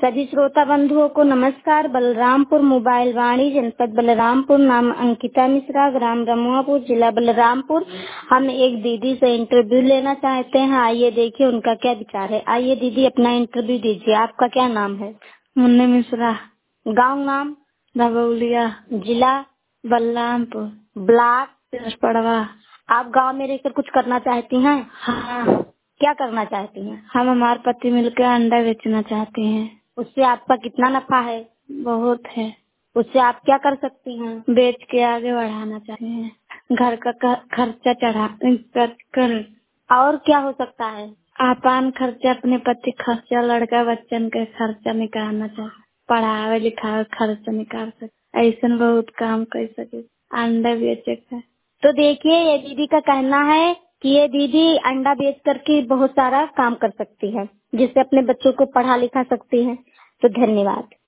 सभी श्रोता बंधुओं को नमस्कार। बलरामपुर मोबाइल वाणी, जनपद बलरामपुर, नाम अंकिता मिश्रा, ग्राम रमुआपुर, जिला बलरामपुर। हम एक दीदी से इंटरव्यू लेना चाहते हैं। आइए देखिए उनका क्या विचार है। आइए दीदी अपना इंटरव्यू दीजिए। आपका क्या नाम है? मुन्ने मिश्रा। गांव नाम? धबौलिया। जिला? बलरामपुर। ब्लॉक? पड़वा। आप गांव में रहकर कुछ करना चाहती हैं? हाँ। क्या करना चाहती हैं? हम हमारे पति मिलकर अंडा बेचना चाहते हैं। उससे आपका कितना नफा है? बहुत है। उससे आप क्या कर सकती हैं? बेच के आगे बढ़ाना चाहते हैं। घर का खर्चा चढ़ा कर। और क्या हो सकता है? आपान खर्चा, अपने पति खर्चा, लड़का बच्चन के खर्चा निकालना चाहते। पढ़ावे लिखावे खर्चा निकाल सके। ऐसा बहुत काम कर सके। अंडा बेचे का। तो देखिए, ये दीदी का कहना है कि ये दीदी अंडा बेच करके बहुत सारा काम कर सकती है, जिससे अपने बच्चों को पढ़ा लिखा सकती है। तो धन्यवाद।